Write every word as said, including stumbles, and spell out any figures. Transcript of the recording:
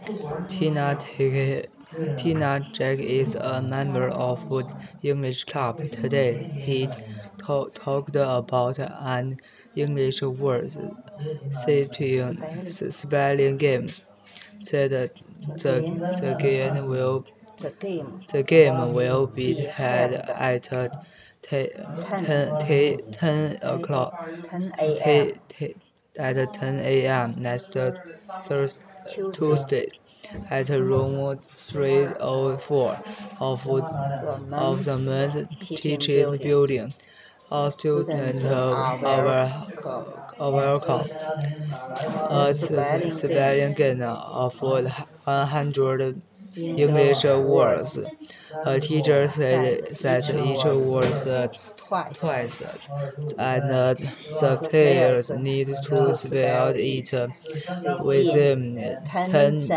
Tina, take, Tina Jack is a member of the English club. Today, he to- talked about an English word spelling, spelling game. Said the, the game will The game the game will be held at ten, ten ten, ten o'clock ten a m at ten a m next Thursday, Tuesday at room three oh four of, of the men's teaching building. All students are welcome. welcome. A spelling game of one hundred English words. A teacher said, says each word Twice. twice, and uh, the players need to spell it within ten